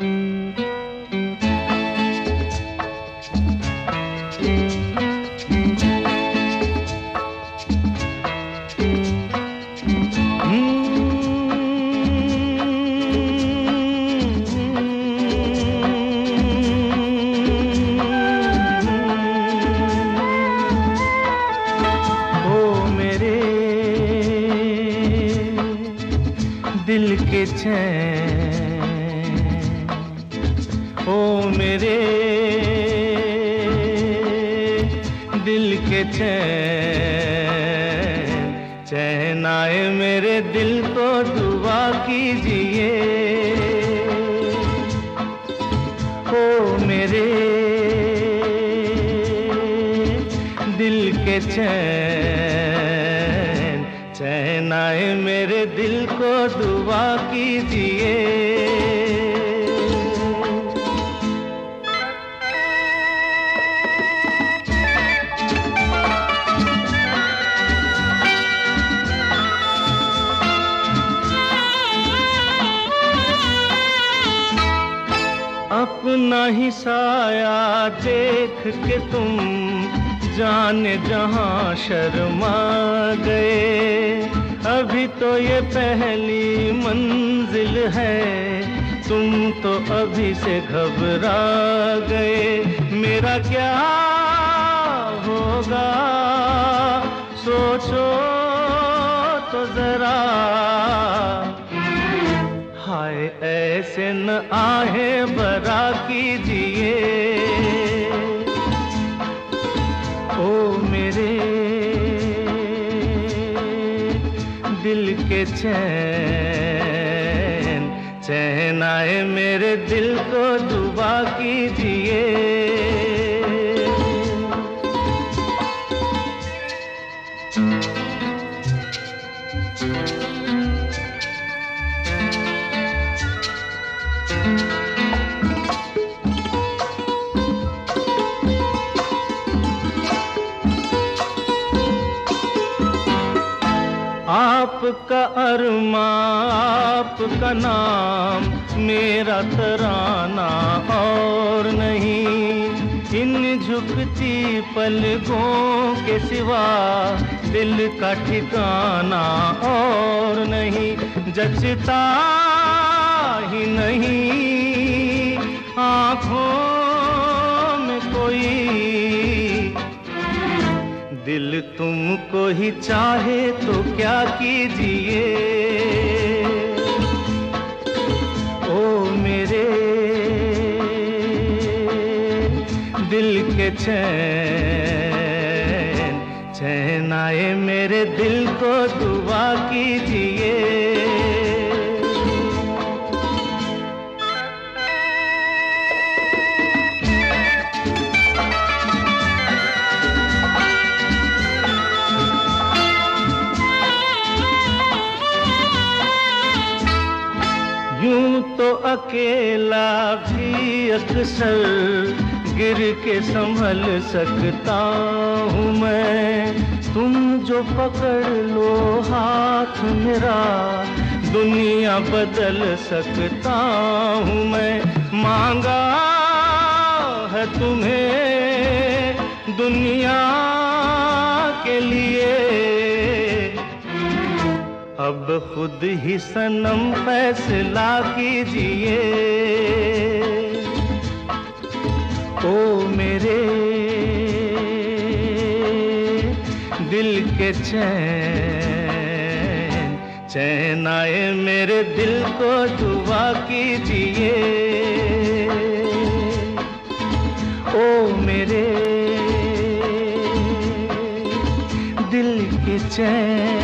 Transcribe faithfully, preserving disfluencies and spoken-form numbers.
दिल के चैन, ओ मेरे दिल के चैन, चैन आए मेरे दिल को दुआ कीजिए। ओ मेरे दिल के चैन, चैन आए मेरे दिल को दुआ कीजिए। अपना ही साया देख के तुम जाने जहां शर्मा गए। अभी तो ये पहली मंजिल है, तुम तो अभी से घबरा गए। मेरा क्या होगा सोचो तो जरा, हाय ऐसे न आहे बरा कीजिए। ओ मेरे दिल के चैन, चैन आए मेरे दिल को दुआ कीजिए। आपका अरमा आपका नाम मेरा तराना और नहीं। इन झुकती पलकों के सिवा दिल का ठिकाना और नहीं। जचता ही नहीं आँखों में कोई, दिल तुमको ही चाहे तो क्या कीजिए। ओ मेरे दिल के चैन, चैन आए मेरे दिल को दुआ कीजिए। यूं तो अकेला भी अक्सर गिर के संभल सकता हूँ मैं। तुम जो पकड़ लो हाथ मेरा, दुनिया बदल सकता हूँ मैं। मांगा है तुम्हें दुनिया के लिए, अब खुद ही सनम फैसला कीजिए। ओ मेरे दिल के चैन, चैन आए मेरे दिल को दुआ कीजिए। ओ मेरे दिल के चैन,